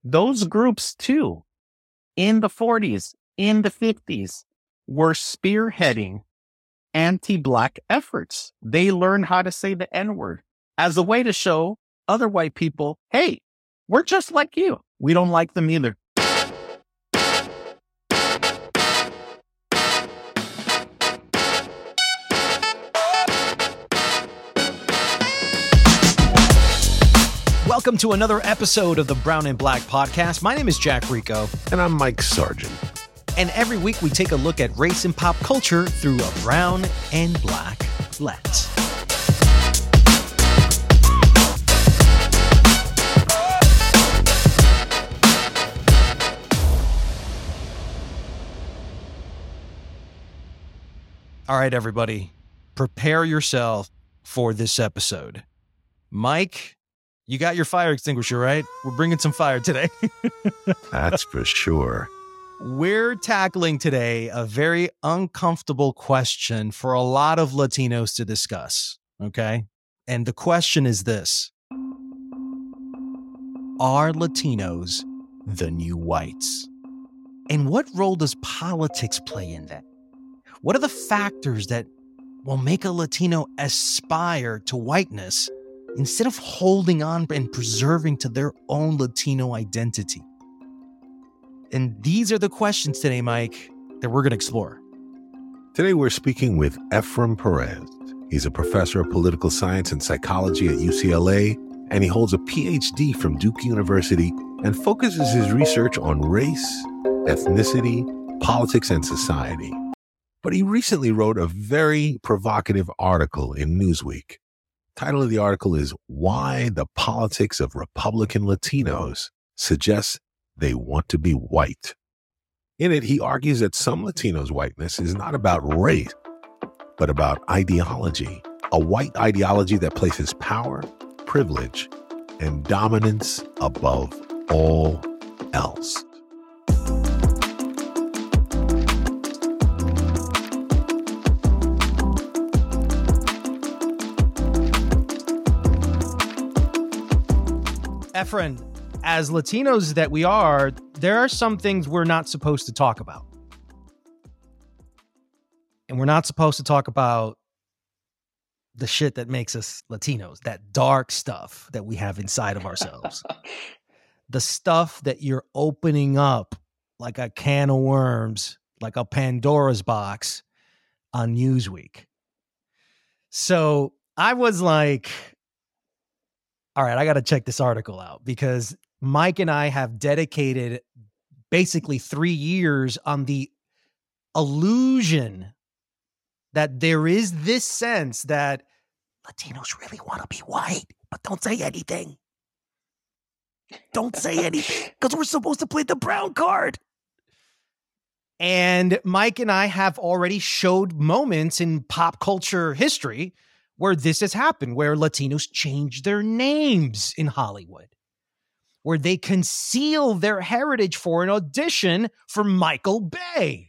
those groups too, in the 40s, in the 50s, were spearheading anti-Black efforts. They learned how to say the N-word as a way to show other white people, hey, we're just like you. We don't like them either. Welcome to another episode of the Brown and Black Podcast. My name is Jack Rico. And I'm Mike Sargent. And every week we take a look at race and pop culture through a brown and black lens. All right, everybody, prepare yourself for this episode. Mike, you got your fire extinguisher, right? We're bringing some fire today. That's for sure. We're tackling today a very uncomfortable question for a lot of Latinos to discuss, okay? And the question is this: are Latinos the new whites? And what role does politics play in that? What are the factors that will make a Latino aspire to whiteness instead of holding on and preserving to their own Latino identity? And these are the questions today, Mike, that we're going to explore. Today we're speaking with Efrain Perez. He's a professor of political science and psychology at UCLA, and he holds a PhD from Duke University and focuses his research on race, ethnicity, politics, and society. But he recently wrote a very provocative article in Newsweek. The title of the article is "Why the Politics of Republican Latinos Suggests They Want to Be White." In it, he argues that some Latinos' whiteness is not about race, but about ideology, a white ideology that places power, privilege, and dominance above all else. Efrain, as Latinos that we are, there are some things we're not supposed to talk about. And we're not supposed to talk about the shit that makes us Latinos, that dark stuff that we have inside of ourselves. The stuff that you're opening up like a can of worms, like a Pandora's box on Newsweek. So I was like, all right, I got to check this article out, because Mike and I have dedicated basically 3 years on the illusion that there is this sense that Latinos really want to be white, but don't say anything. Don't say anything, because we're supposed to play the brown card. And Mike and I have already showed moments in pop culture history where this has happened, where Latinos change their names in Hollywood, where they conceal their heritage for an audition for Michael Bay.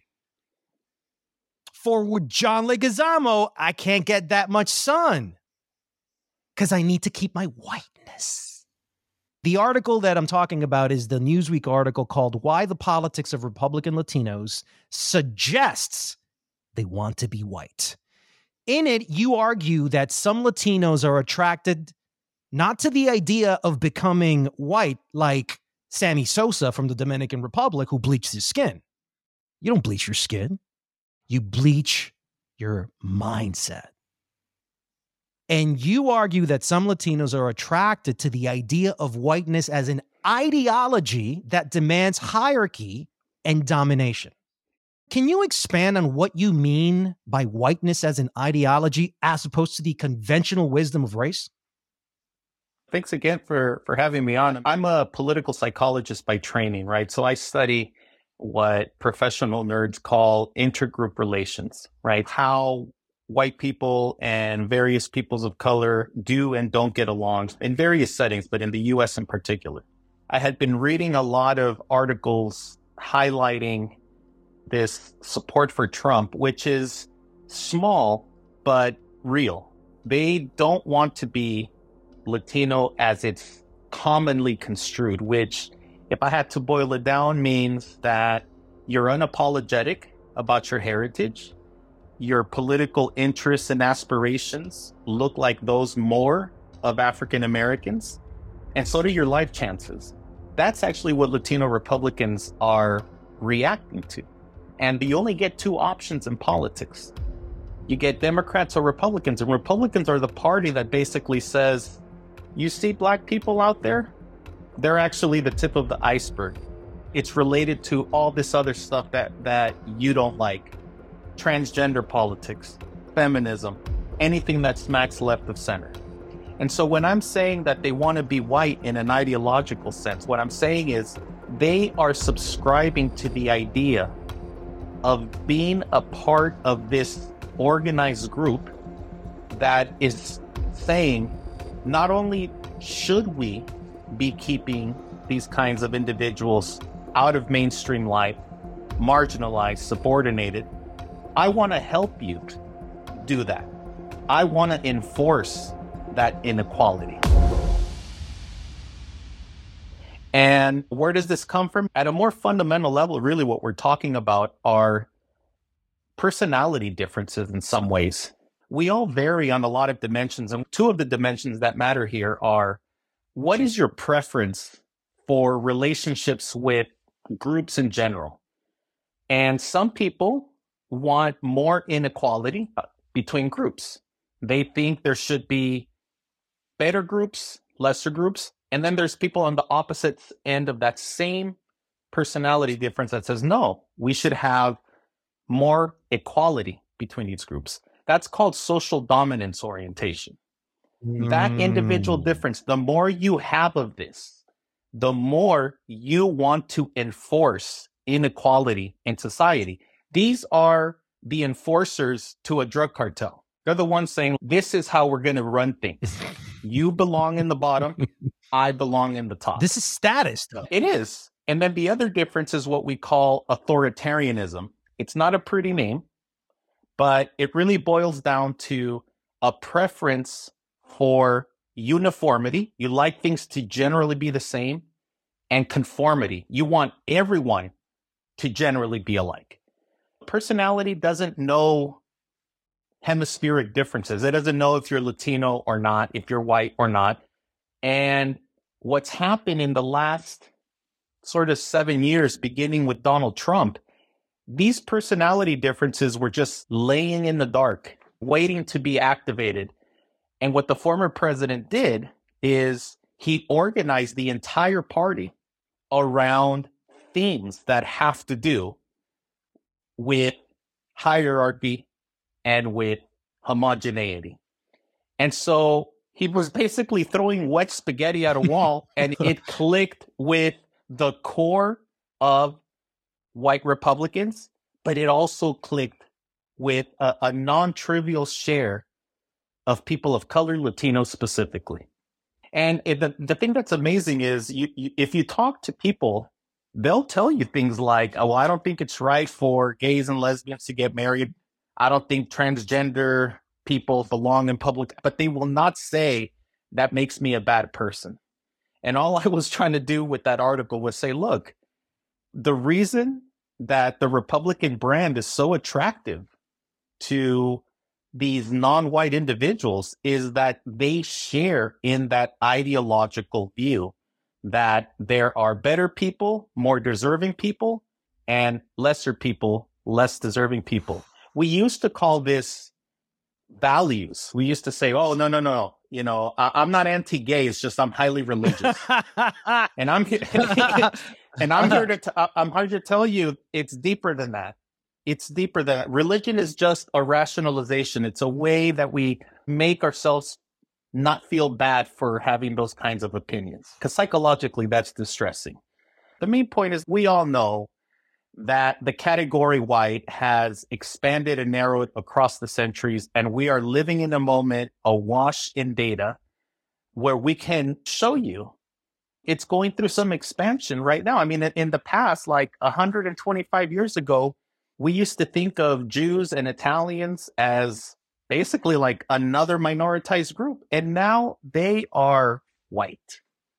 For John Leguizamo, I can't get that much sun because I need to keep my whiteness. The article that I'm talking about is the Newsweek article called "Why the Politics of Republican Latinos Suggests They Want to Be White." In it, you argue that some Latinos are attracted not to the idea of becoming white, like Sammy Sosa from the Dominican Republic, who bleached his skin. You don't bleach your skin. You bleach your mindset. And you argue that some Latinos are attracted to the idea of whiteness as an ideology that demands hierarchy and domination. Can you expand on what you mean by whiteness as an ideology as opposed to the conventional wisdom of race? Thanks again for having me on. I'm a political psychologist by training, right? So I study what professional nerds call intergroup relations, right? How white people and various peoples of color do and don't get along in various settings, but in the US in particular. I had been reading a lot of articles highlighting this support for Trump, which is small, but real. They don't want to be Latino as it's commonly construed, which if I had to boil it down, means that you're unapologetic about your heritage. Your political interests and aspirations look like those more of African Americans, and so do your life chances. That's actually what Latino Republicans are reacting to. And you only get two options in politics. You get Democrats or Republicans, and Republicans are the party that basically says, you see Black people out there? They're actually the tip of the iceberg. It's related to all this other stuff that you don't like. Transgender politics, feminism, anything that smacks left of center. And so when I'm saying that they want to be white in an ideological sense, what I'm saying is they are subscribing to the idea of being a part of this organized group that is saying, not only should we be keeping these kinds of individuals out of mainstream life, marginalized, subordinated, I want to help you do that. I want to enforce that inequality. And where does this come from? At a more fundamental level, really what we're talking about are personality differences in some ways. We all vary on a lot of dimensions. And two of the dimensions that matter here are, what is your preference for relationships with groups in general? And some people want more inequality between groups. They think there should be better groups, lesser groups. And then there's people on the opposite end of that same personality difference that says, no, we should have more equality between these groups. That's called social dominance orientation. That individual difference, the more you have of this, the more you want to enforce inequality in society. These are the enforcers to a drug cartel. They're the ones saying, this is how we're going to run things. You belong in the bottom. I belong in the top. This is status, though. It is. And then the other difference is what we call authoritarianism. It's not a pretty name, but it really boils down to a preference for uniformity. You like things to generally be the same, and conformity. You want everyone to generally be alike. Personality doesn't know hemispheric differences. It doesn't know if you're Latino or not, if you're white or not. And what's happened in the last sort of 7 years, beginning with Donald Trump, these personality differences were just laying in the dark, waiting to be activated. And what the former president did is he organized the entire party around themes that have to do with hierarchy and with homogeneity. And so he was basically throwing wet spaghetti at a wall, and it clicked with the core of white Republicans, but it also clicked with a non-trivial share of people of color, Latinos specifically. And the thing that's amazing is if you talk to people, they'll tell you things like, oh, I don't think it's right for gays and lesbians to get married. I don't think transgender people belong in public, but they will not say that makes me a bad person. And all I was trying to do with that article was say, look, the reason that the Republican brand is so attractive to these non-white individuals is that they share in that ideological view that there are better people, more deserving people, and lesser people, less deserving people. We used to call this values. We used to say, oh, no. You know, I'm not anti-gay. It's just I'm highly religious. And I'm here to tell you it's deeper than that. It's deeper than that. Religion is just a rationalization. It's a way that we make ourselves not feel bad for having those kinds of opinions, because psychologically that's distressing. The main point is we all know that the category white has expanded and narrowed across the centuries, and we are living in a moment awash in data where we can show you it's going through some expansion right now. I mean, in the past, like 125 years ago, we used to think of Jews and Italians as basically like another minoritized group, and now they are white.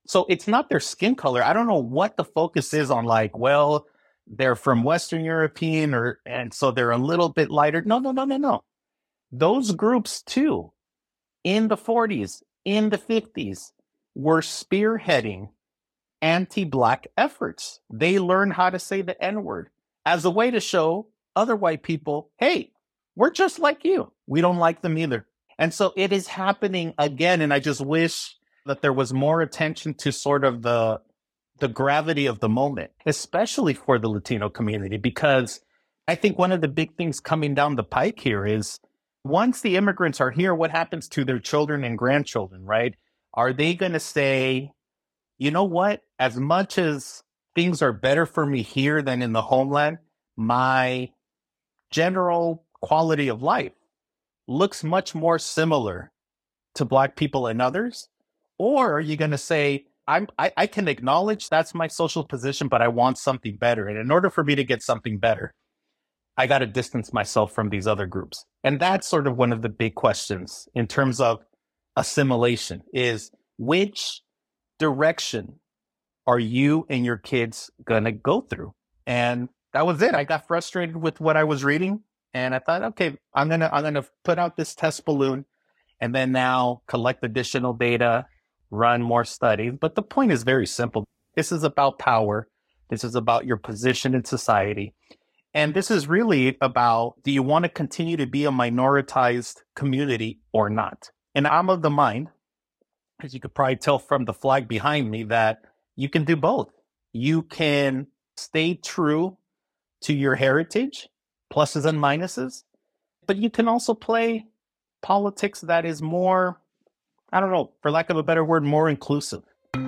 So it's not their skin color. I don't know what the focus is on, like, well, they're from Western European and so they're a little bit lighter. No, no, no, no, no. Those groups too, in the 40s, in the 50s, were spearheading anti-Black efforts. They learned how to say the N-word as a way to show other white people, hey, we're just like you. We don't like them either. And so it is happening again. And I just wish that there was more attention to sort of the gravity of the moment, especially for the Latino community, because I think one of the big things coming down the pike here is once the immigrants are here, what happens to their children and grandchildren, right? Are they going to say, you know what, as much as things are better for me here than in the homeland, my general quality of life looks much more similar to Black people and others? Or are you going to say, I can acknowledge that's my social position, but I want something better. And in order for me to get something better, I got to distance myself from these other groups. And that's sort of one of the big questions in terms of assimilation is which direction are you and your kids going to go through? And that was it. I got frustrated with what I was reading. And I thought, okay, I'm going to put out this test balloon and then now collect additional data, run more studies. But the point is very simple. This is about power. This is about your position in society. And this is really about, do you want to continue to be a minoritized community or not? And I'm of the mind, as you could probably tell from the flag behind me, that you can do both. You can stay true to your heritage, pluses and minuses, but you can also play politics that is more, I don't know, for lack of a better word, more inclusive.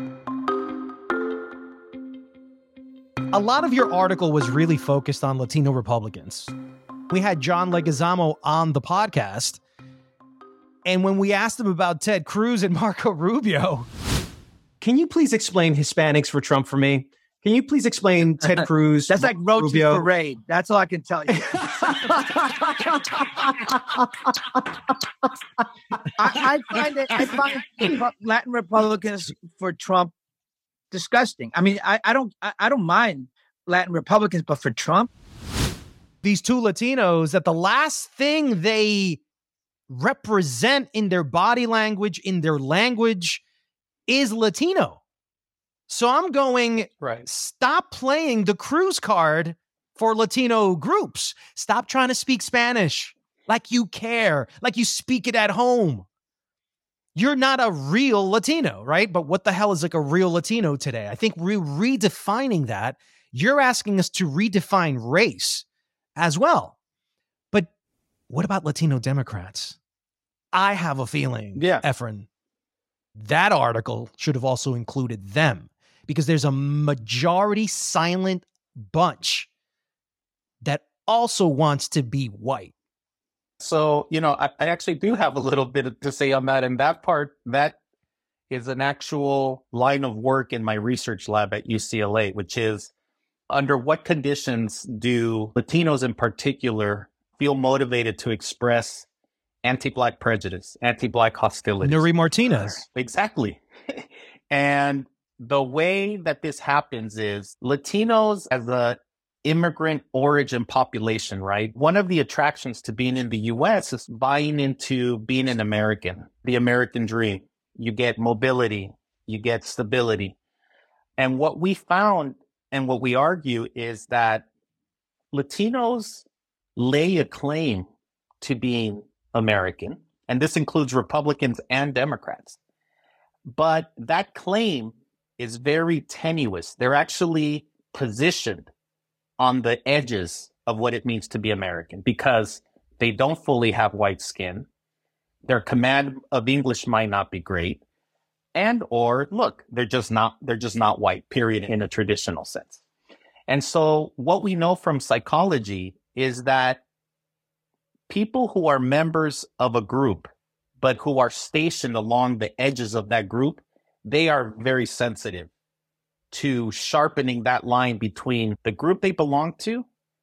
A lot of your article was really focused on Latino Republicans. We had John Leguizamo on the podcast, and when we asked him about Ted Cruz and Marco Rubio, can you please explain Hispanics for Trump for me? Can you please explain Ted Cruz? That's like Roach's Rubio? Parade. That's all I can tell you. I find Latin Republicans for Trump disgusting. I mean, I don't mind Latin Republicans, but for Trump, these two Latinos, that the last thing they represent in their body language, in their language, is Latino. So I'm going, right, stop playing the Cruz card for Latino groups. Stop trying to speak Spanish like you care, like you speak it at home. You're not a real Latino, right? But what the hell is like a real Latino today? I think we're redefining that. You're asking us to redefine race as well. But what about Latino Democrats? I have a feeling, Efren, that article should have also included them, because there's a majority silent bunch that also wants to be white. So, I actually do have a little bit to say on that. And that part, that is an actual line of work in my research lab at UCLA, which is under what conditions do Latinos in particular feel motivated to express anti-Black prejudice, anti-Black hostility? Nuri Martinez. Exactly. And the way that this happens is Latinos as a immigrant origin population, right? One of the attractions to being in the US is buying into being an American, the American dream. You get mobility, you get stability. And what we found and what we argue is that Latinos lay a claim to being American, and this includes Republicans and Democrats. But that claim is very tenuous. They're actually positioned on the edges of what it means to be American because they don't fully have white skin. Their command of English might not be great. And or look, they're just not white, period, in a traditional sense. And so what we know from psychology is that people who are members of a group, but who are stationed along the edges of that group, they are very sensitive to sharpening that line between the group they belong to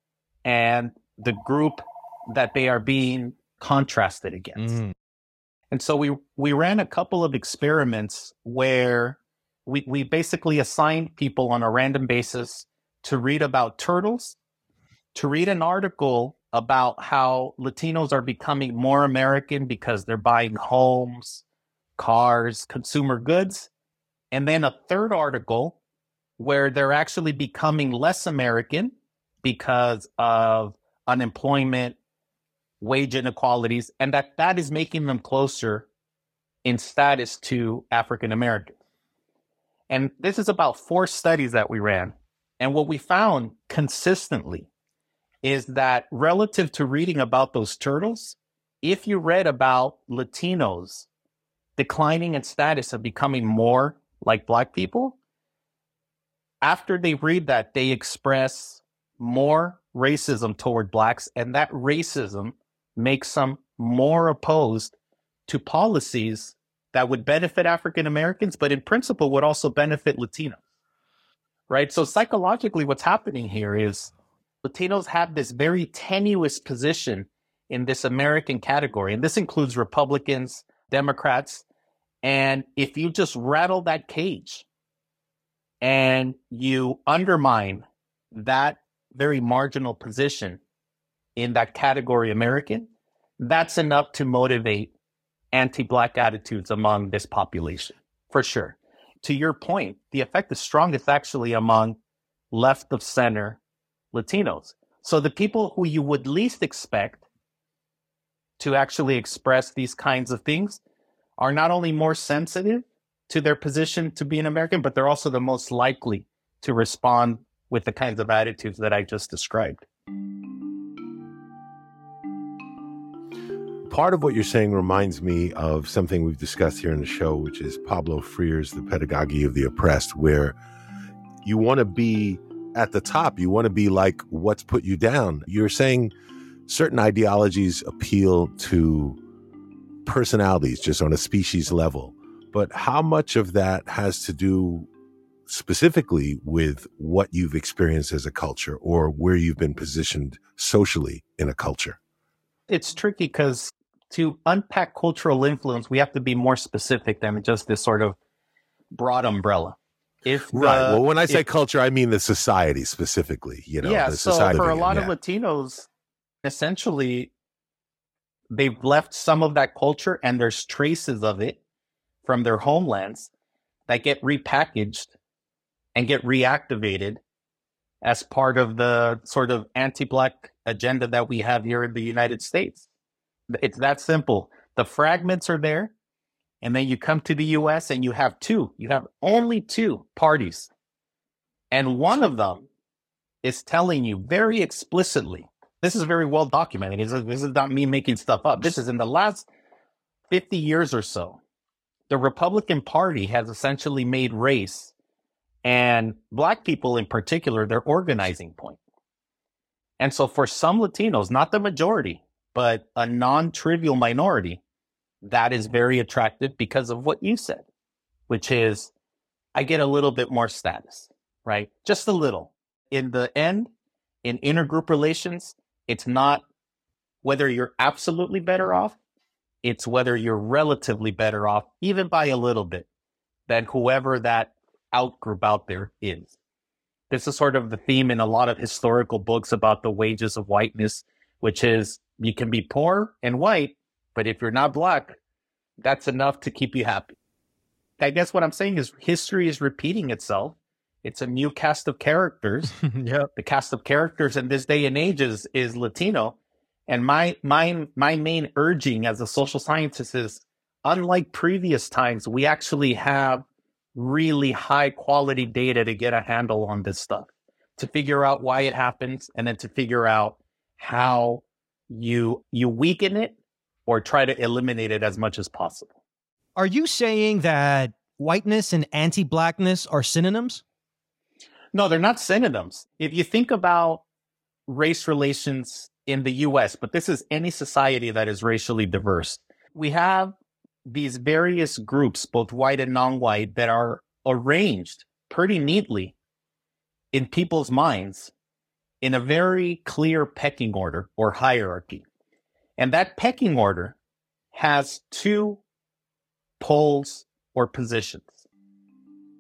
and the group that they are being contrasted against. And so we ran a couple of experiments where We basically assigned people on a random basis to read about turtles, to read an article about how Latinos are becoming more American because they're buying homes, cars, consumer goods, and then a third article where they're actually becoming less American because of unemployment, wage inequalities, and that is making them closer in status to African Americans. And this is about 4 studies that we ran. And what we found consistently is that relative to reading about those turtles, if you read about Latinos declining in status of becoming more like Black people, after they read that, they express more racism toward Blacks, and that racism makes them more opposed to policies that would benefit African Americans, but in principle would also benefit Latinos, right? So psychologically, what's happening here is Latinos have this very tenuous position in this American category, and this includes Republicans, Democrats, and if you just rattle that cage and you undermine that very marginal position in that category American, that's enough to motivate anti-Black attitudes among this population, for sure. To your point, the effect is strongest actually among left of center Latinos. So the people who you would least expect to actually express these kinds of things are not only more sensitive to their position to be an American, but they're also the most likely to respond with the kinds of attitudes that I just described. Part of what you're saying reminds me of something we've discussed here in the show, which is Pablo Freire's The Pedagogy of the Oppressed, where you want to be at the top. You want to be like what's put you down. You're saying certain ideologies appeal to personalities just on a species level. But how much of that has to do specifically with what you've experienced as a culture or where you've been positioned socially in a culture? It's tricky because to unpack cultural influence, we have to be more specific than just this sort of broad umbrella. Right. Well, when I say culture, I mean the society specifically. You know, yeah. The so society for a lot of Latinos, essentially, they've left some of that culture, and there's traces of it from their homelands that get repackaged and get reactivated as part of the sort of anti-Black agenda that we have here in the United States. It's that simple. The fragments are there, and then you come to the US and you have only 2 parties. And one of them is telling you very explicitly, this is very well documented. This is not me making stuff up. This is in the last 50 years or so. The Republican Party has essentially made race and Black people in particular their organizing point. And so for some Latinos, not the majority, but a non-trivial minority, that is very attractive because of what you said, which is I get a little bit more status, right? Just a little. In the end, in intergroup relations, it's not whether you're absolutely better off, it's whether you're relatively better off, even by a little bit, than whoever that outgroup out there is. This is sort of the theme in a lot of historical books about the wages of whiteness, which is you can be poor and white, but if you're not Black, that's enough to keep you happy. I guess what I'm saying is history is repeating itself. It's a new cast of characters. Yep. The cast of characters in this day and age is Latino. And my main urging as a social scientist is, unlike previous times, we actually have really high quality data to get a handle on this stuff, to figure out why it happens, and then to figure out how you weaken it or try to eliminate it as much as possible. Are you saying that whiteness and anti-Blackness are synonyms? No, they're not synonyms. If you think about race relations in the US, but this is any society that is racially diverse, we have these various groups, both white and non-white, that are arranged pretty neatly in people's minds in a very clear pecking order or hierarchy. And that pecking order has 2 poles or positions.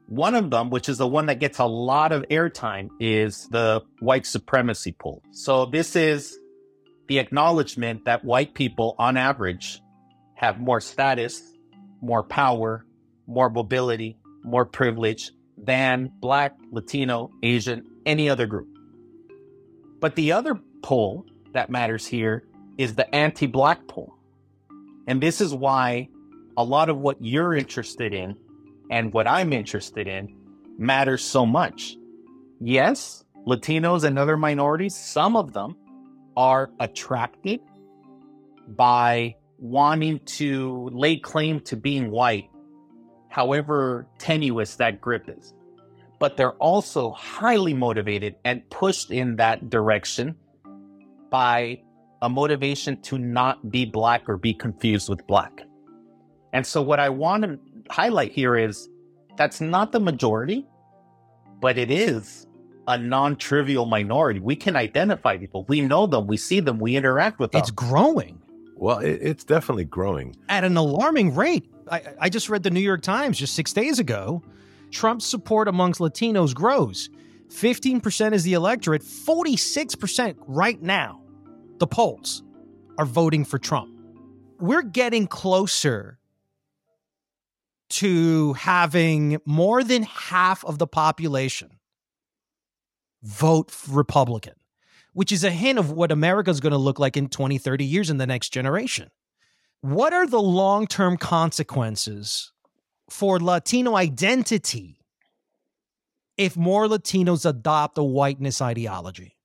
One of them, which is the one that gets a lot of airtime, is the white supremacy poll. So this is the acknowledgement that white people, on average, have more status, more power, more mobility, more privilege than Black, Latino, Asian, any other group. But the other poll that matters here is the anti-Black poll. And this is why a lot of what you're interested in and what I'm interested in matters so much. Yes, Latinos and other minorities, some of them are attracted by wanting to lay claim to being white, however tenuous that grip is. But they're also highly motivated and pushed in that direction by a motivation to not be Black or be confused with Black. And so what I want to highlight here is that's not the majority, but it is a non-trivial minority. We can identify people. We know them. We see them. We interact with them. It's growing. Well, it's definitely growing. At an alarming rate. I just read the New York Times just 6 days ago. Trump's support amongst Latinos grows. 15% is the electorate. 46% right now, the polls, are voting for Trump. We're getting closer to having more than half of the population vote Republican, which is a hint of what America's going to look like in 20, 30 years in the next generation. What are the long-term consequences for Latino identity if more Latinos adopt a whiteness ideology?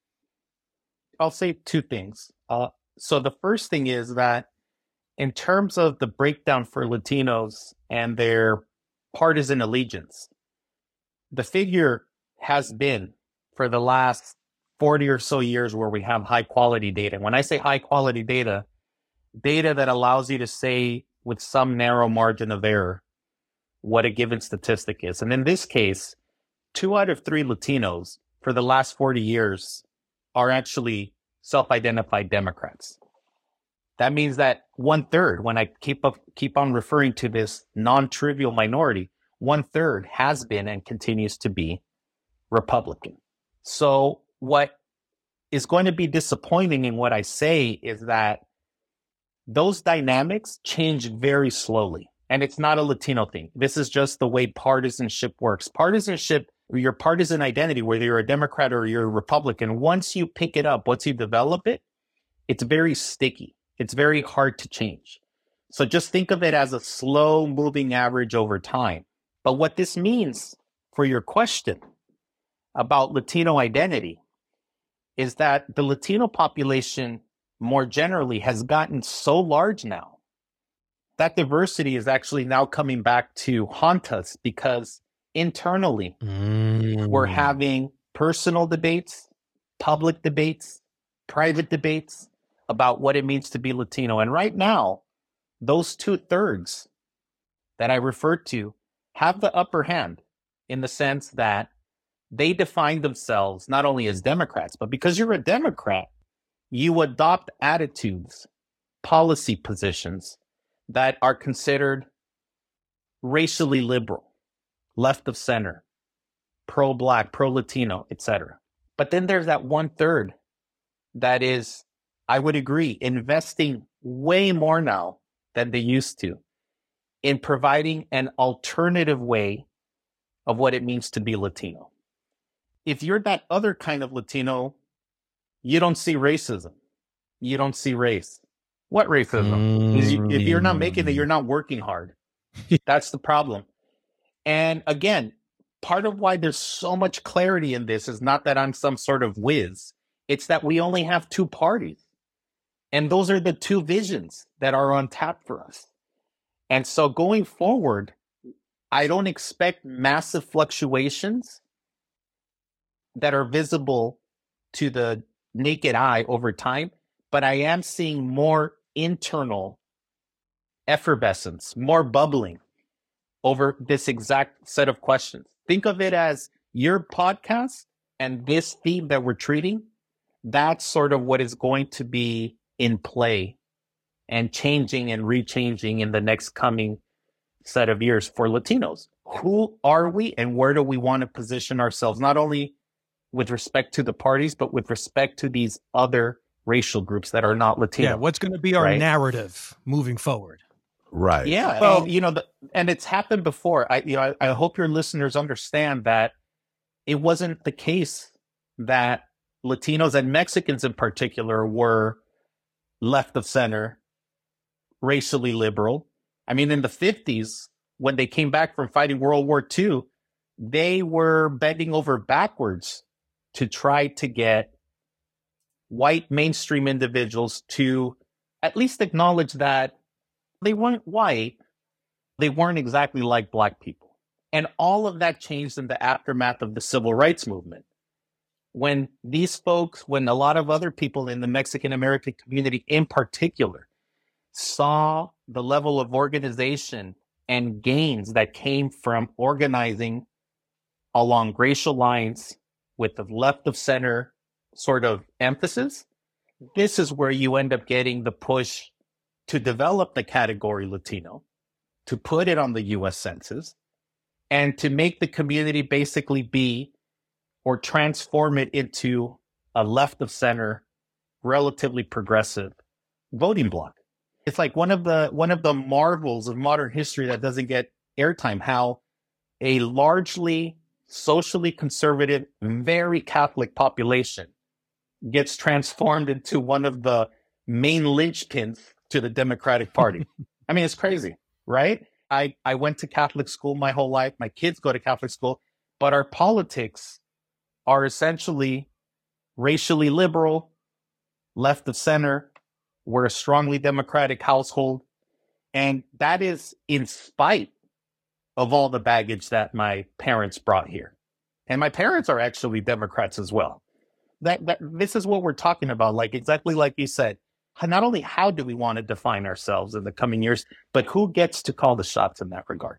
I'll say two things. So the first thing is that in terms of the breakdown for Latinos and their partisan allegiance, the figure has been for the last 40 or so years where we have high quality data. When I say high quality data, data that allows you to say with some narrow margin of error what a given statistic is. And in this case, 2 out of 3 Latinos for the last 40 years are actually self-identified Democrats. That means that 1/3, when I keep on referring to this non-trivial minority, 1/3 has been and continues to be Republican. So what is going to be disappointing in what I say is that those dynamics change very slowly. And it's not a Latino thing. This is just the way partisanship works. Partisanship, your partisan identity, whether you're a Democrat or you're a Republican, once you pick it up, once you develop it, it's very sticky. It's very hard to change. So just think of it as a slow moving average over time. But what this means for your question about Latino identity is that the Latino population more generally has gotten so large now that diversity is actually now coming back to haunt us because internally we're having personal debates, public debates, private debates about what it means to be Latino. And right now, those 2/3 that I referred to have the upper hand in the sense that they define themselves not only as Democrats, but because you're a Democrat, you adopt attitudes, policy positions that are considered racially liberal, left of center, pro-Black, pro-Latino, etc. But then there's that 1/3 that is, I would agree, investing way more now than they used to in providing an alternative way of what it means to be Latino. If you're that other kind of Latino, you don't see racism. You don't see race. What racism? If you're not making it, you're not working hard. That's the problem. And again, part of why there's so much clarity in this is not that I'm some sort of whiz. It's that we only have 2 parties. And those are the 2 visions that are on tap for us. And so going forward, I don't expect massive fluctuations that are visible to the naked eye over time, but I am seeing more internal effervescence, more bubbling over this exact set of questions. Think of it as your podcast and this theme that we're treating. That's sort of what is going to be in play and changing and rechanging in the next coming set of years for Latinos. who are we and where do we want to position ourselves, not only with respect to the parties, but with respect to these other racial groups that are not Latino. Yeah, what's going to be our narrative moving forward? Right. Yeah. Well, and, and it's happened before. I hope your listeners understand that it wasn't the case that Latinos and Mexicans in particular were left of center, racially liberal. I mean, in the 50s, when they came back from fighting World War II, they were bending over backwards to try to get white mainstream individuals to at least acknowledge that they weren't white. They weren't exactly like Black people. And all of that changed in the aftermath of the Civil Rights Movement. When these folks, when a lot of other people in the Mexican American community in particular saw the level of organization and gains that came from organizing along racial lines with the left of center sort of emphasis, this is where you end up getting the push to develop the category Latino, to put it on the US Census, and to make the community basically be or transform it into a left of center, relatively progressive voting bloc. It's like one of the marvels of modern history that doesn't get airtime, how a largely socially conservative, very Catholic population gets transformed into one of the main linchpins to the Democratic Party. I mean, it's crazy, right? I went to Catholic school my whole life. My kids go to Catholic school, but our politics are essentially racially liberal, left of center. We're a strongly Democratic household. And that is in spite of all the baggage that my parents brought here. And my parents are actually Democrats as well. This is what we're talking about, like exactly like you said. Not only how do we want to define ourselves in the coming years, but who gets to call the shots in that regard?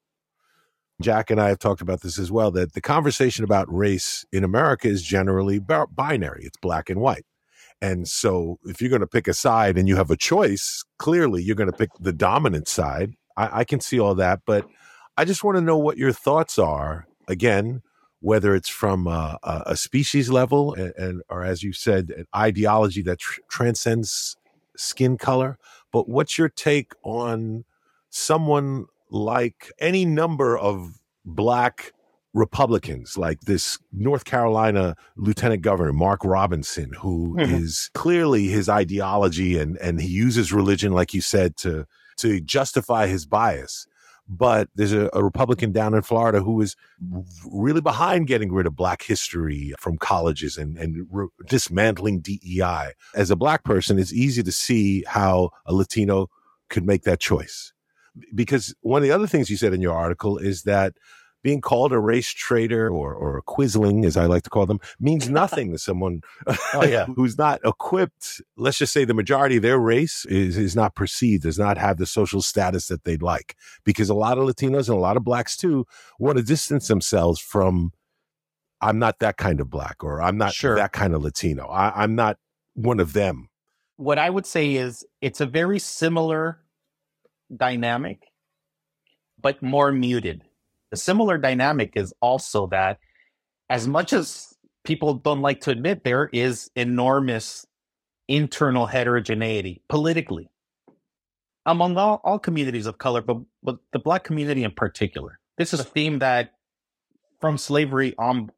Jack and I have talked about this as well, that the conversation about race in America is generally binary. It's black and white. And so if you're going to pick a side and you have a choice, clearly you're going to pick the dominant side. I can see all that, but I just want to know what your thoughts are, again, whether it's from a species level and or as you said, an ideology that transcends skin color. But what's your take on someone like any number of Black Republicans, like this North Carolina Lieutenant Governor, Mark Robinson, who is clearly his ideology and he uses religion, like you said, to justify his bias. But there's a Republican down in Florida who is really behind getting rid of Black history from colleges and dismantling DEI. As a Black person, it's easy to see how a Latino could make that choice. Because one of the other things you said in your article is that being called a race traitor or a quisling, as I like to call them, means nothing to someone who's not equipped. Let's just say the majority of their race is not perceived, does not have the social status that they'd like. Because a lot of Latinos and a lot of Blacks too want to distance themselves from, I'm not that kind of Black, or I'm not that kind of Latino. I'm not one of them. What I would say is it's a very similar dynamic, but more muted. The similar dynamic is also that as much as people don't like to admit, there is enormous internal heterogeneity politically among all communities of color, but the Black community in particular. This is a theme that from slavery on,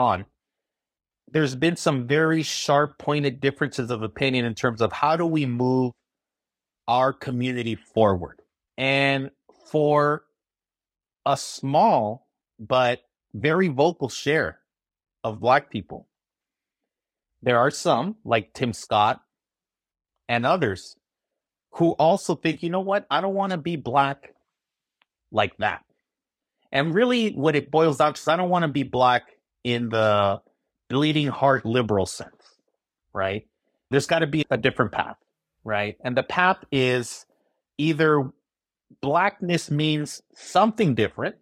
there's been some very sharp pointed differences of opinion in terms of how do we move our community forward. And for a small but very vocal share of Black people, there are some like Tim Scott and others who also think, you know what, I don't want to be Black like that. And really what it boils down to is I don't want to be Black in the bleeding heart liberal sense, right? There's got to be a different path, right? And the path is either Blackness means something different,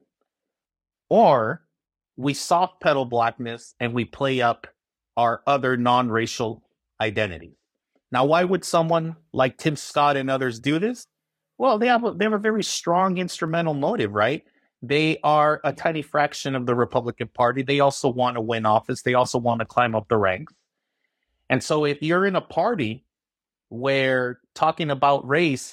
or we soft pedal Blackness and we play up our other non-racial identities. Now, why would someone like Tim Scott and others do this? Well, they have a very strong instrumental motive, right? They are a tiny fraction of the Republican Party. They also want to win office. They also want to climb up the ranks. And so if you're in a party where talking about race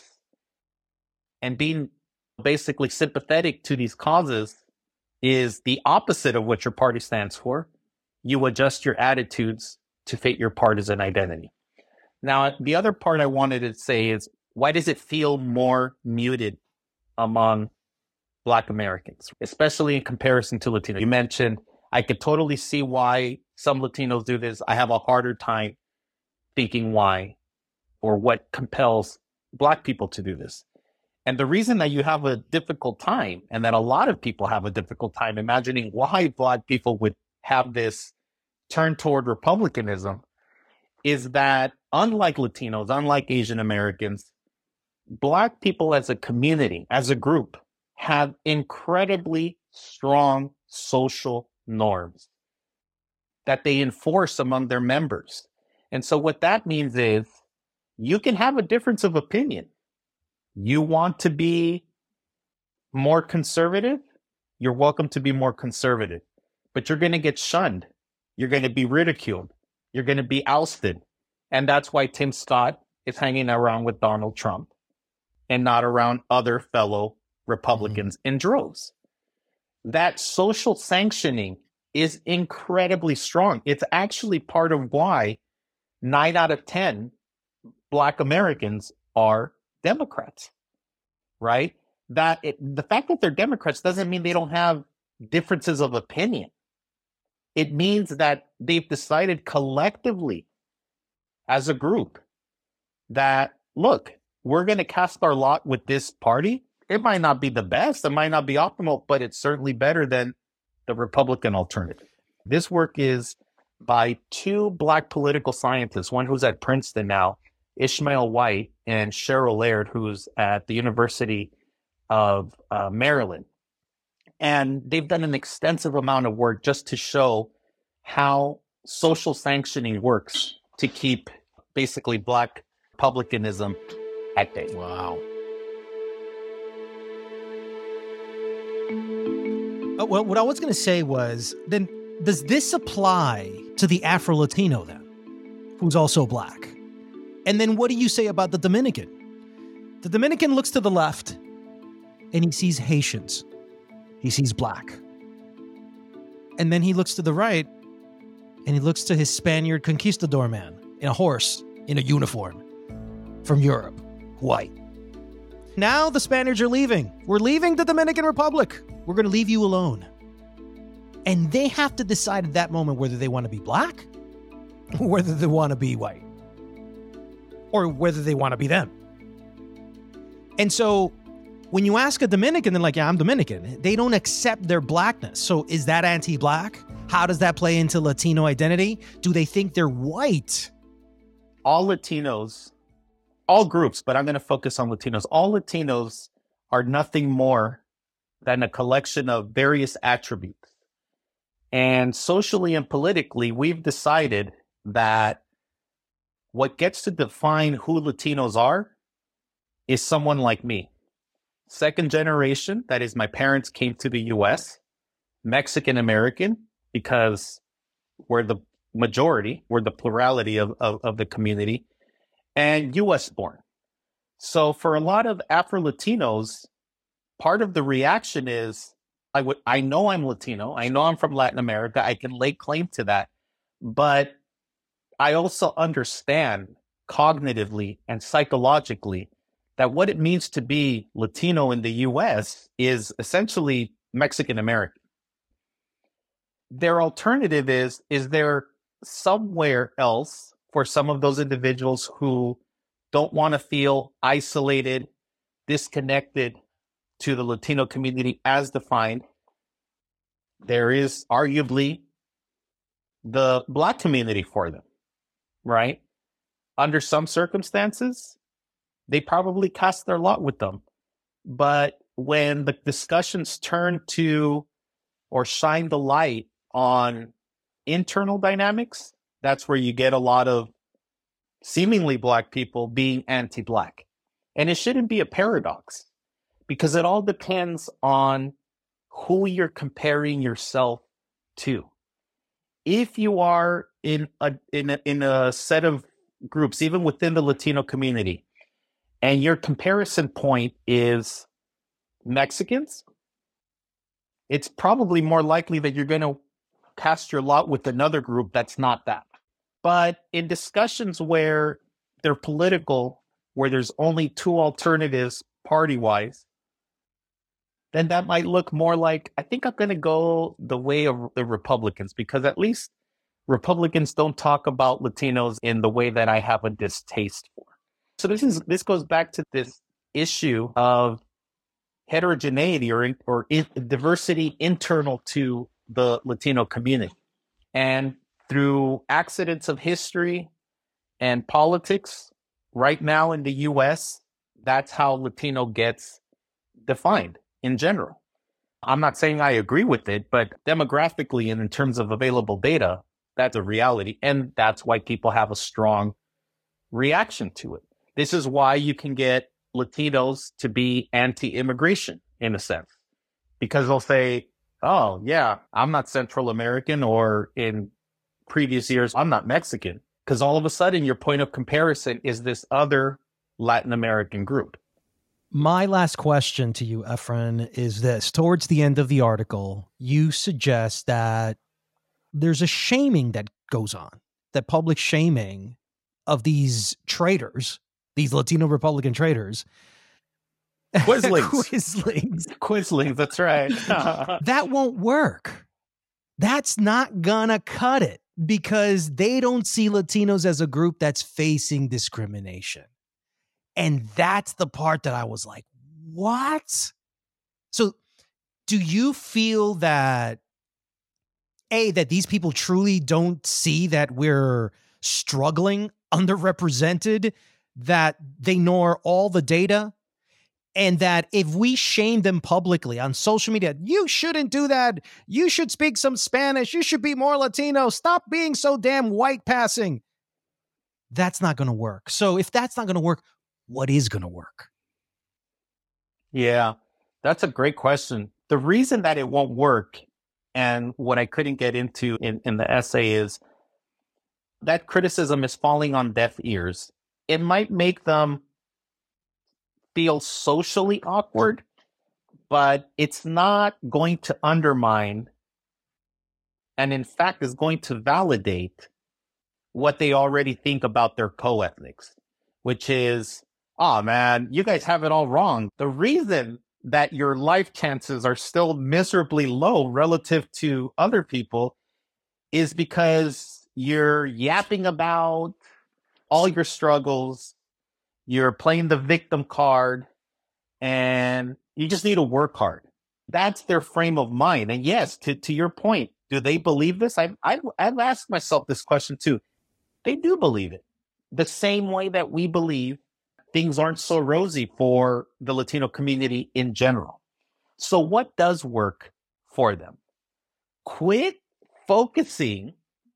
and being basically sympathetic to these causes is the opposite of what your party stands for, you adjust your attitudes to fit your partisan identity. Now, the other part I wanted to say is, why does it feel more muted among Black Americans, especially in comparison to Latino? You mentioned, I could totally see why some Latinos do this. I have a harder time thinking why or what compels Black people to do this. And the reason that you have a difficult time, and that a lot of people have a difficult time imagining why Black people would have this turn toward Republicanism, is that unlike Latinos, unlike Asian Americans, Black people as a community, as a group, have incredibly strong social norms that they enforce among their members. And so what that means is you can have a difference of opinion. You want to be more conservative? You're welcome to be more conservative, but you're going to get shunned. You're going to be ridiculed. You're going to be ousted. And that's why Tim Scott is hanging around with Donald Trump and not around other fellow Republicans in droves. That social sanctioning is incredibly strong. It's actually part of why 9 out of 10 Black Americans are Democrats, right? The fact that they're Democrats doesn't mean they don't have differences of opinion. It means that they've decided collectively as a group that, look, we're going to cast our lot with this party. It might not be the best, it might not be optimal, but it's certainly better than the Republican alternative. This work is by 2 Black political scientists, one who's at Princeton now, Ishmael White, and Cheryl Laird, who's at the University of Maryland. And they've done an extensive amount of work just to show how social sanctioning works to keep basically Black republicanism at bay. Wow. Well, what I was going to say was, then does this apply to the Afro-Latino then, who's also Black? And then what do you say about the Dominican? The Dominican looks to the left and he sees Haitians. He sees Black. And then he looks to the right and he looks to his Spaniard conquistador man in a horse, in a uniform, from Europe, white. Now the Spaniards are leaving. We're leaving the Dominican Republic. We're going to leave you alone. And they have to decide at that moment whether they want to be Black or whether they want to be white or whether they want to be them. And so when you ask a Dominican, they're like, yeah, I'm Dominican. They don't accept their Blackness. So is that anti-Black? How does that play into Latino identity? Do they think they're white? All Latinos, all groups, but I'm going to focus on Latinos. All Latinos are nothing more than a collection of various attributes. And socially and politically, we've decided that what gets to define who Latinos are is someone like me. Second generation, that is, my parents came to the US, Mexican American, because we're the majority, we're the plurality of the community, and US born. So for a lot of Afro-Latinos, part of the reaction is, I know I'm Latino, I know I'm from Latin America, I can lay claim to that, but I also understand cognitively and psychologically that what it means to be Latino in the US is essentially Mexican American. Their alternative is there somewhere else for some of those individuals who don't want to feel isolated, disconnected to the Latino community as defined? There is arguably the Black community for them, right? Under some circumstances, they probably cast their lot with them. But when the discussions turn to or shine the light on internal dynamics, that's where you get a lot of seemingly Black people being anti-Black. And it shouldn't be a paradox, because it all depends on who you're comparing yourself to. If you are in a set of groups, even within the Latino community, and your comparison point is Mexicans, it's probably more likely that you're going to cast your lot with another group that's not that. But in discussions where they're political, where there's only two alternatives party-wise, then that might look more like, I think I'm going to go the way of the Republicans, because at least Republicans don't talk about Latinos in the way that I have a distaste for. So this goes back to this issue of heterogeneity or diversity internal to the Latino community. And through accidents of history and politics, right now in the US, that's how Latino gets defined in general. I'm not saying I agree with it, but demographically and in terms of available data, that's a reality. And that's why people have a strong reaction to it. This is why you can get Latinos to be anti-immigration in a sense, because they'll say, oh, yeah, I'm not Central American, or in previous years, I'm not Mexican, because all of a sudden your point of comparison is this other Latin American group. My last question to you, Efren, is this. Towards the end of the article, you suggest that there's a shaming that goes on, that public shaming of these traitors, these Latino Republican traitors. Quislings. Quislings, that's right. That won't work. That's not gonna cut it, because they don't see Latinos as a group that's facing discrimination. And that's the part that I was like, what? So do you feel that, that these people truly don't see that we're struggling, underrepresented, that they ignore all the data, and that if we shame them publicly on social media, you shouldn't do that, you should speak some Spanish, you should be more Latino, stop being so damn white passing, that's not going to work. So if that's not going to work, what is going to work? Yeah, that's a great question. The reason that it won't work, and what I couldn't get into in the essay, is that criticism is falling on deaf ears. It might make them feel socially awkward, but it's not going to undermine, and in fact is going to validate what they already think about their co-ethnics, which is, oh man, you guys have it all wrong. The reason that your life chances are still miserably low relative to other people is because you're yapping about all your struggles, you're playing the victim card, and you just need to work hard. That's their frame of mind. And yes, to your point, do they believe this? I've asked myself this question too. They do believe it. The same way that we believe things aren't so rosy for the Latino community in general. So what does work for them? Quit focusing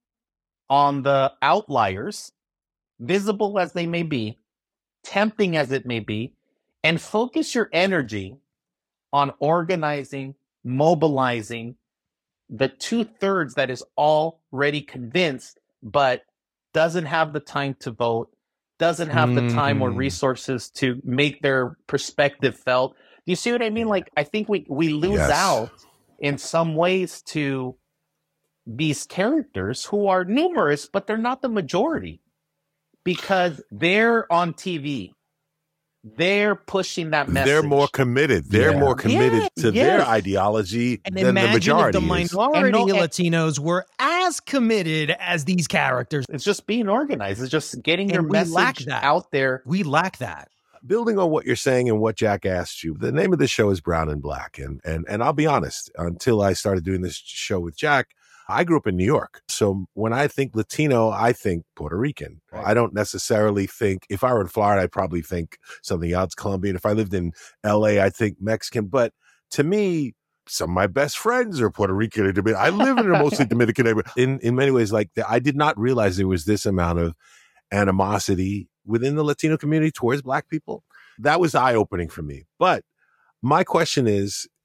on the outliers, visible as they may be, tempting as it may be, and focus your energy on organizing, mobilizing the 2/3 that is already convinced, but doesn't have the time to vote, doesn't have the time or resources to make their perspective felt. Do you see what I mean? Like, I think we lose out in some ways to these characters who are numerous, but they're not the majority, because they're on TV. They're pushing that message. They're more committed. They're more committed to their ideology and than the majority if the minority Latinos were as committed as these characters. It's just being organized. It's just getting your message out there. We lack that. Building on what you're saying and what Jack asked you, the name of the show is Brown and Black. And I'll be honest, until I started doing this show with Jack, I grew up in New York. So when I think Latino, I think Puerto Rican. Right. I don't necessarily think, if I were in Florida, I'd probably think something else, Colombian. If I lived in LA, I'd think Mexican. But to me, some of my best friends are Puerto Rican or Dominican. I live in a mostly Dominican neighborhood. In many ways, like I did not realize there was this amount of animosity within the Latino community towards Black people. That was eye-opening for me. But my question is,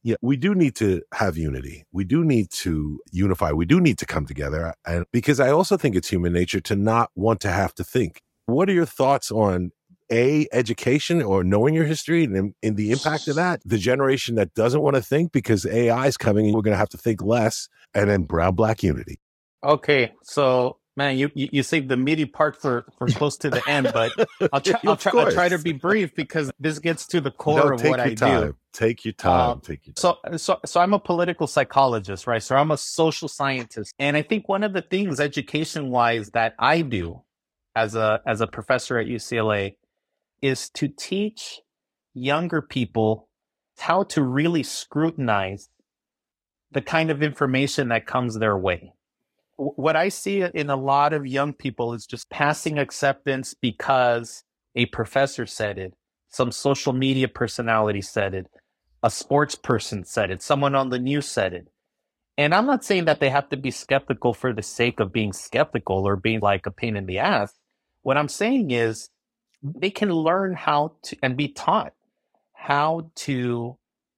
Yeah, we do need to have unity. We do need to unify. We do need to come together. And because I also think it's human nature to not want to have to think. What are your thoughts on education or knowing your history and the impact of that? The generation that doesn't want to think because AI is coming and we're going to have to think less, and then brown-black unity. Okay, so man, you saved the meaty part for close to the end, but I'll try to be brief because this gets to the core of what I do. Take your time. So I'm a political psychologist, right? So I'm a social scientist, and I think one of the things education-wise that I do as a professor at UCLA is to teach younger people how to really scrutinize the kind of information that comes their way. What I see in a lot of young people is just passing acceptance because a professor said it, some social media personality said it, a sports person said it, someone on the news said it. And I'm not saying that they have to be skeptical for the sake of being skeptical or being like a pain in the ass. What I'm saying is they can learn how to and be taught how to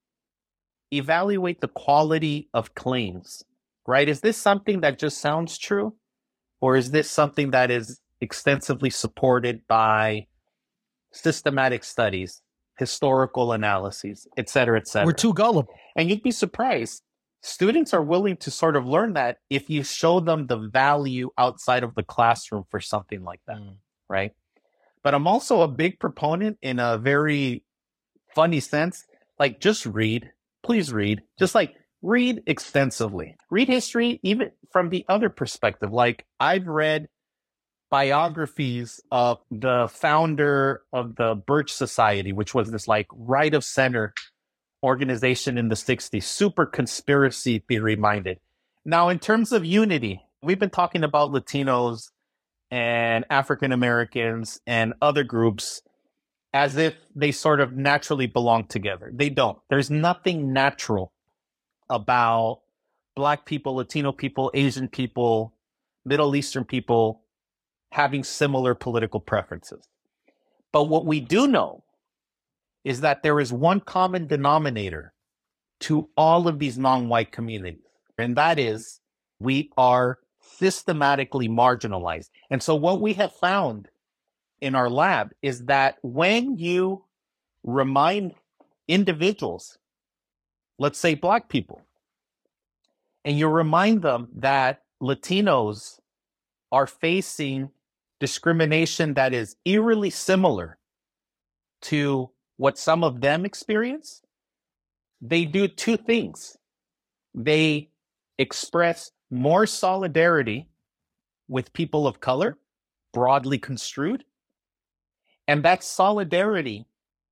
evaluate the quality of claims. Right? Is this something that just sounds true? Or is this something that is extensively supported by systematic studies, historical analyses, et cetera, et cetera? We're too gullible. And you'd be surprised. Students are willing to sort of learn that if you show them the value outside of the classroom for something like that, right? But I'm also a big proponent in a very funny sense, like just read, please read, just like read extensively. Read history, even from the other perspective. Like I've read biographies of the founder of the Birch Society, which was this like right of center organization in the 60s, super conspiracy theory minded. Now, in terms of unity, we've been talking about Latinos and African Americans and other groups as if they sort of naturally belong together. They don't. There's nothing natural about Black people, Latino people, Asian people, Middle Eastern people having similar political preferences. But what we do know is that there is one common denominator to all of these non-white communities, and that is we are systematically marginalized. And so what we have found in our lab is that when you remind individuals, let's say Black people, and you remind them that Latinos are facing discrimination that is eerily similar to what some of them experience, they do two things. They express more solidarity with people of color, broadly construed, and that solidarity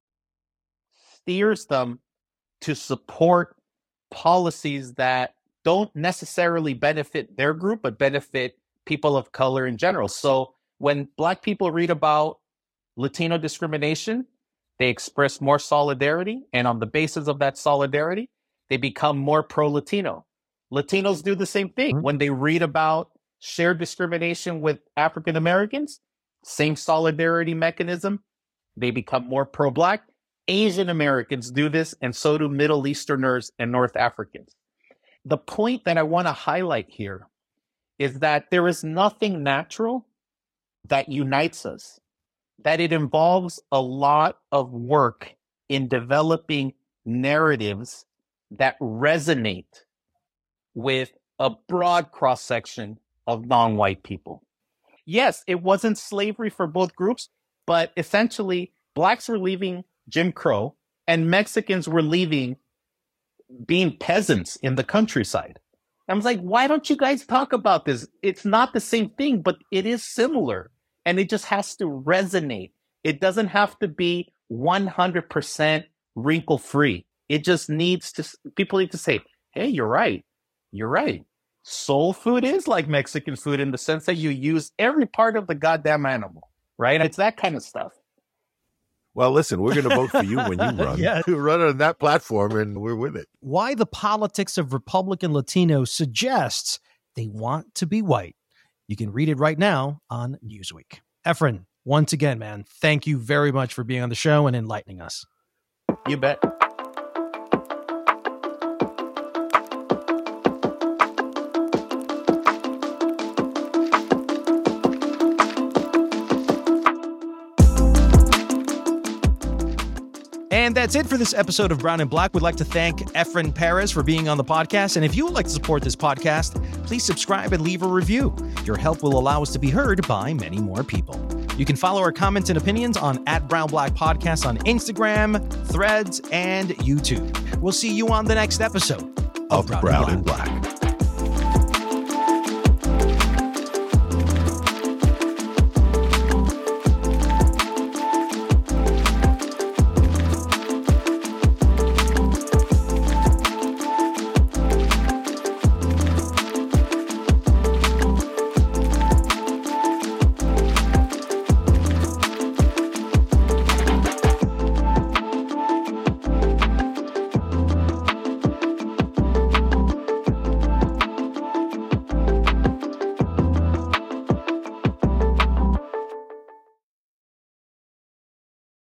steers them to support policies that don't necessarily benefit their group, but benefit people of color in general. So when Black people read about Latino discrimination, they express more solidarity. And on the basis of that solidarity, they become more pro-Latino. Latinos do the same thing. When they read about shared discrimination with African Americans, same solidarity mechanism, they become more pro-Black. Asian Americans do this, and so do Middle Easterners and North Africans. The point that I want to highlight here is that there is nothing natural that unites us, that it involves a lot of work in developing narratives that resonate with a broad cross-section of non-white people. Yes, it wasn't slavery for both groups, but essentially Blacks were leaving Jim Crow and Mexicans were leaving being peasants in the countryside. I was like, why don't you guys talk about this? It's not the same thing, but it is similar. And it just has to resonate. It doesn't have to be 100% wrinkle free. It just needs to, people need to say, hey, you're right. You're right. Soul food is like Mexican food in the sense that you use every part of the goddamn animal, right? It's that kind of stuff. Well, listen, we're going to vote for you when you run. Yeah. You run on that platform and we're with it. Why the politics of Republican Latinos suggests they want to be white. You can read it right now on Newsweek. Efren, once again, man, thank you very much for being on the show and enlightening us. You bet. And that's it for this episode of Brown and Black. We'd like to thank Efren Perez for being on the podcast. And if you would like to support this podcast, please subscribe and leave a review. Your help will allow us to be heard by many more people. You can follow our comments and opinions on @BrownBlack Podcast on Instagram, Threads, and YouTube. We'll see you on the next episode of Brown and Black.